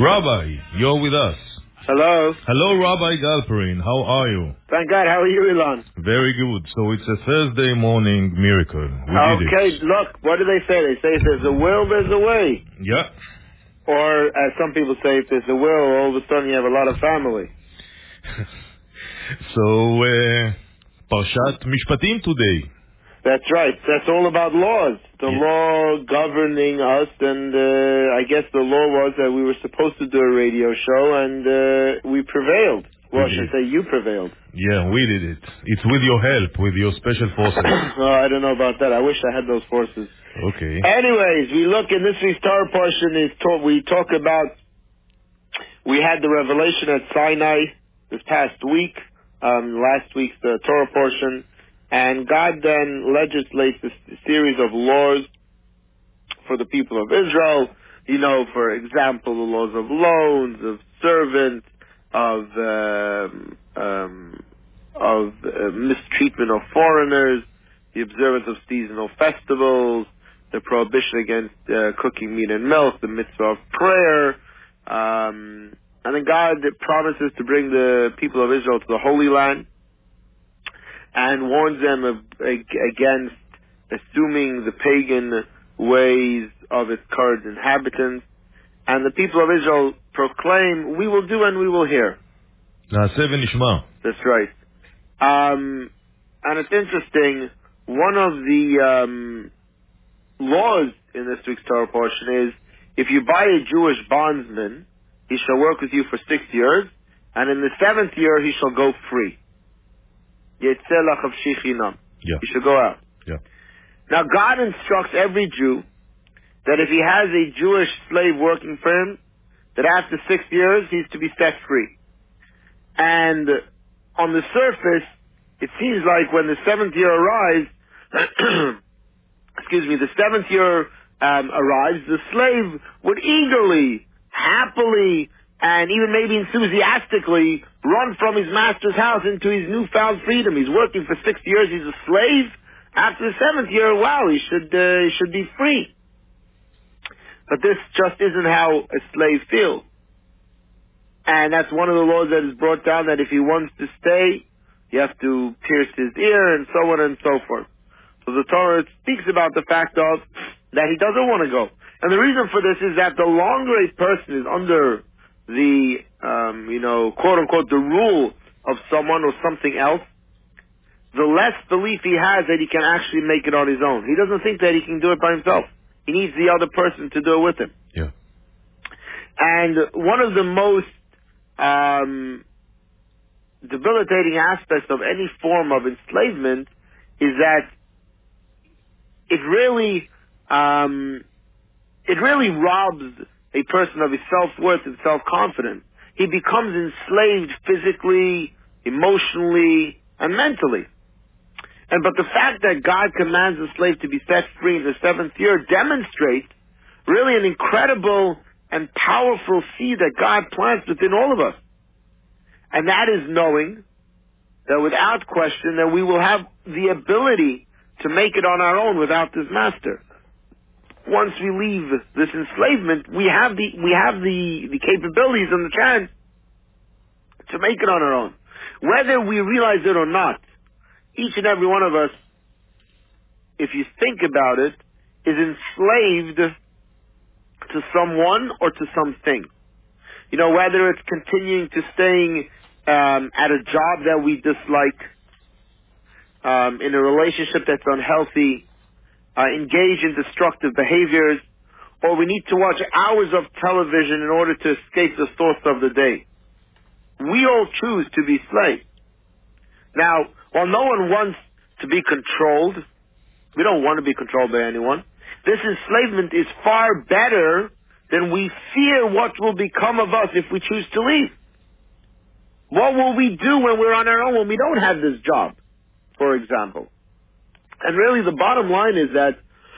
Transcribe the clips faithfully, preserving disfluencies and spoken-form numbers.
Rabbi, you're with us. Hello. Hello, Rabbi Galperin. How are you? Thank God. How are you, Elon? Very good. So it's a Thursday morning miracle. We did Okay, it. look, what do they say? They say if there's a will, there's a way. Yeah. Or, as some people say, if there's a will, all of a sudden you have a lot of family. So, uh, Parshat Mishpatim today. That's right. That's all about laws. The Yeah. law governing us, and uh, I guess the law was that we were supposed to do a radio show, and uh, we prevailed. Well, We I should did. say you prevailed. Yeah, we did it. It's with your help, with your special forces. Oh, I don't know about that. I wish I had those forces. Okay. Anyways, we look in this week's Torah portion. Is talk, we talk about we had the revelation at Sinai this past week, um, last week's the Torah portion, and God then legislates a series of laws for the people of Israel. You know, for example, the laws of loans, of servants, of um, um, of uh, mistreatment of foreigners, the observance of seasonal festivals, the prohibition against uh, cooking meat and milk, the mitzvah of prayer, um, and then God promises to bring the people of Israel to the Holy Land and warns them of, against assuming the pagan ways of its current inhabitants. And the people of Israel proclaim, we will do and we will hear. Na'aseh v'nishma. That's right. Um, and it's interesting, one of the um, laws in this week's Torah portion is, if you buy a Jewish bondsman, he shall work with you for six years, and in the seventh year he shall go free. Yetzeh l'chavshi chinam. Yeah. He should go out. Yeah. Now God instructs every Jew that if he has a Jewish slave working for him, that after six years he's to be set free. And on the surface, it seems like when the seventh year arrives, excuse me, the seventh year um, arrives, the slave would eagerly, happily, and even maybe enthusiastically run from his master's house into his newfound freedom. He's working for six years, he's a slave. After the seventh year, wow, he should uh, he should be free. But this just isn't how a slave feels. And that's one of the laws that is brought down, that if he wants to stay, you have to pierce his ear, and so on and so forth. So the Torah speaks about the fact of that he doesn't want to go. And the reason for this is that the longer a person is under the, um, you know, quote unquote, the rule of someone or something else, the less belief he has that he can actually make it on his own. He doesn't think that he can do it by himself. He needs the other person to do it with him. Yeah. And one of the most um, debilitating aspects of any form of enslavement is that it really, um, it really robs a person of his self-worth and self-confidence. He becomes enslaved physically, emotionally, and mentally. And but the fact that God commands the slave to be set free in the seventh year demonstrates really an incredible and powerful seed that God plants within all of us. And that is knowing that without question that we will have the ability to make it on our own without this master. Once we leave this enslavement, we have the we have the, the capabilities and the chance to make it on our own. Whether we realize it or not, each and every one of us, if you think about it, is enslaved to someone or to something. You know, whether it's continuing to staying um, at a job that we dislike, um, in a relationship that's unhealthy, uh, engage in destructive behaviors, or we need to watch hours of television in order to escape the thoughts of the day. We all choose to be slaves. Now, while no one wants to be controlled, we don't want to be controlled by anyone, this enslavement is far better than we fear what will become of us if we choose to leave. What will we do when we're on our own, when we don't have this job, for example? And really the bottom line is that,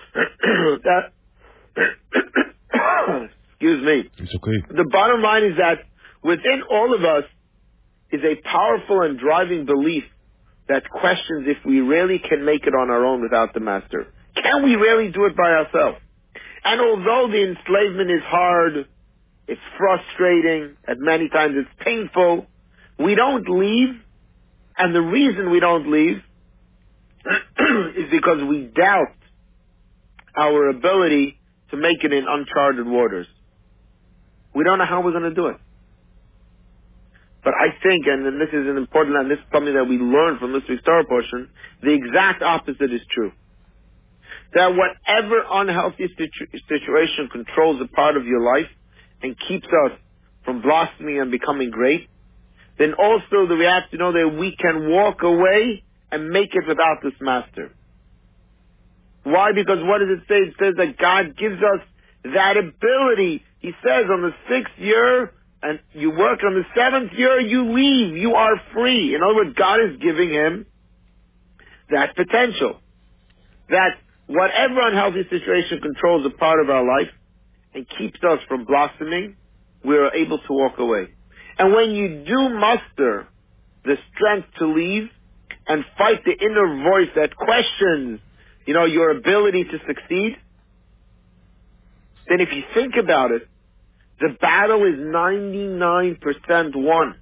that excuse me. It's okay. The bottom line is that within all of us is a powerful and driving belief that questions if we really can make it on our own without the master. Can we really do it by ourselves? And although the enslavement is hard, It's frustrating. At many times it's painful. We don't leave, and the reason we don't leave is because we doubt our ability to make it in uncharted waters. We don't know how we're going to do it. But I think, and this is an important, and this is something that we learned from this week's Torah portion, the exact opposite is true. That whatever unhealthy situ- situation controls a part of your life and keeps us from blossoming and becoming great, then also that we have to know that we can walk away and make it without this master. Why? Because what does it say? It says that God gives us that ability. He says on the sixth year, and you work on the seventh year, you leave. You are free. In other words, God is giving him that potential. That whatever unhealthy situation controls a part of our life and keeps us from blossoming, we are able to walk away. And when you do muster the strength to leave and fight the inner voice that questions, you know, your ability to succeed, then if you think about it, the battle is ninety-nine percent won.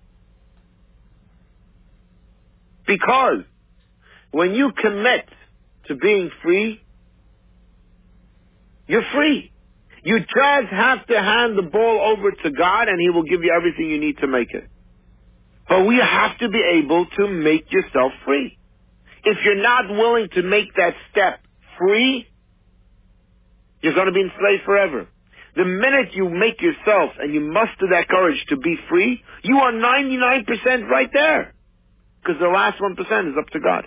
Because when you commit to being free, you're free. You just have to hand the ball over to God and he will give you everything you need to make it. But we have to be able to make yourself free. If you're not willing to make that step free, you're going to be enslaved forever. The minute you make yourself and you muster that courage to be free, you are ninety-nine percent right there. Because the last one percent is up to God.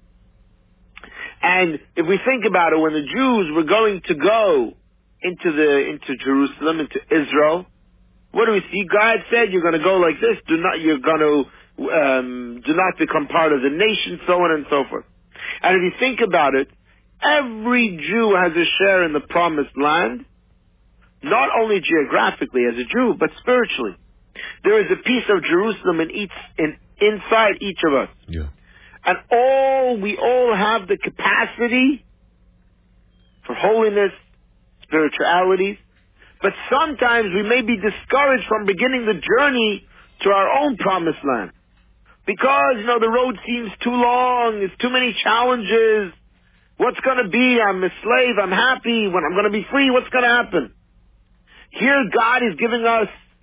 And if we think about it, when the Jews were going to go into the into Jerusalem, into Israel, what do we see? God said, you're going to go like this, do not, you're going to, um, do not become part of the nation, so on and so forth. And if you think about it, every Jew has a share in the promised land, not only geographically as a Jew, but spiritually. There is a piece of Jerusalem in each, in, inside each of us. Yeah. And all, we all have the capacity for holiness, spirituality, but sometimes we may be discouraged from beginning the journey to our own promised land. Because, you know, the road seems too long, there's too many challenges. What's going to be? I'm a slave, I'm happy. When I'm going to be free, what's going to happen? Here God is giving us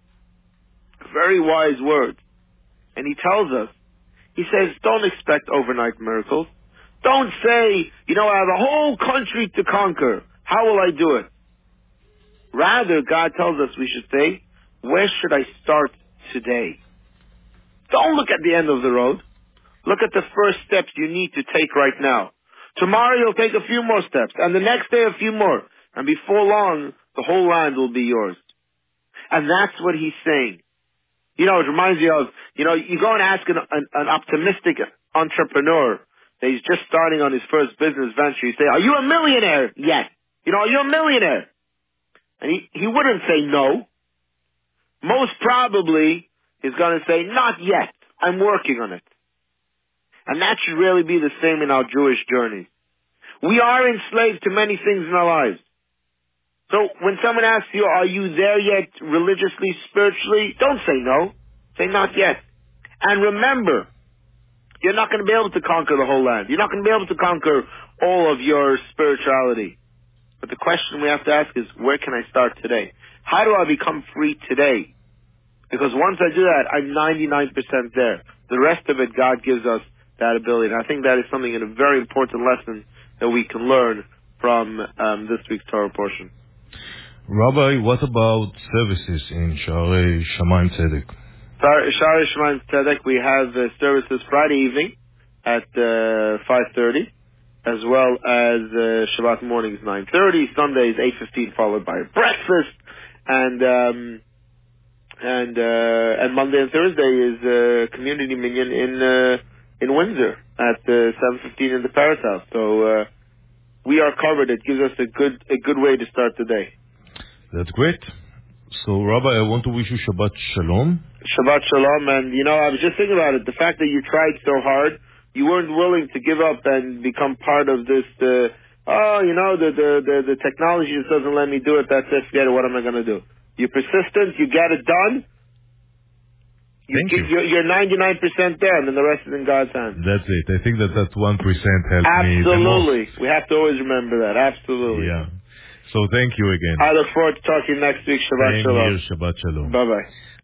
very wise words. And he tells us, he says, don't expect overnight miracles. Don't say, you know, I have a whole country to conquer. How will I do it? Rather, God tells us we should say, where should I start today? Don't look at the end of the road. Look at the first steps you need to take right now. Tomorrow you'll take a few more steps, and the next day a few more. And before long, the whole land will be yours. And that's what he's saying. You know, it reminds me of, you know, you go and ask an, an, an optimistic entrepreneur that he's just starting on his first business venture. You say, are you a millionaire yet? You know, are you a millionaire? And he, he wouldn't say no. Most probably, he's going to say, not yet. I'm working on it. And that should really be the same in our Jewish journey. We are enslaved to many things in our lives. So when someone asks you, are you there yet religiously, spiritually? Don't say no. Say not yet. And remember, you're not going to be able to conquer the whole land. You're not going to be able to conquer all of your spirituality. But the question we have to ask is, where can I start today? How do I become free today? Because once I do that, I'm ninety-nine percent there. The rest of it, God gives us that ability. And I think that is something, in a very important lesson that we can learn from um, this week's Torah portion. Rabbi, what about services in Sha'arei Shamayim Tzedek? Sha'arei Shamayim Tzedek, we have uh, services Friday evening at uh, five thirty, as well as uh, Shabbat mornings nine thirty, Sundays eight fifteen, followed by a breakfast, and um, and uh, and Monday and Thursday is uh, community minyan in uh, in Windsor at uh, seven fifteen in the Paris House. So uh, we are covered. It gives us a good a good way to start the day. That's great. So, Rabbi, I want to wish you Shabbat Shalom. Shabbat Shalom. And, you know, I was just thinking about it. The fact that you tried so hard, you weren't willing to give up and become part of this, uh, oh, you know, the, the, the, the technology just doesn't let me do it. That's it. Forget it. What am I going to do? You're persistent. You get it done. You Thank get, you. you're, you're ninety-nine percent there, and then the rest is in God's hands. That's it. I think that that one percent helped me the most. Absolutely. We have to always remember that. Absolutely. Yeah. So thank you again. I look forward to talking next week. Shabbat Same Shalom. here. Shabbat Shalom. Bye-bye.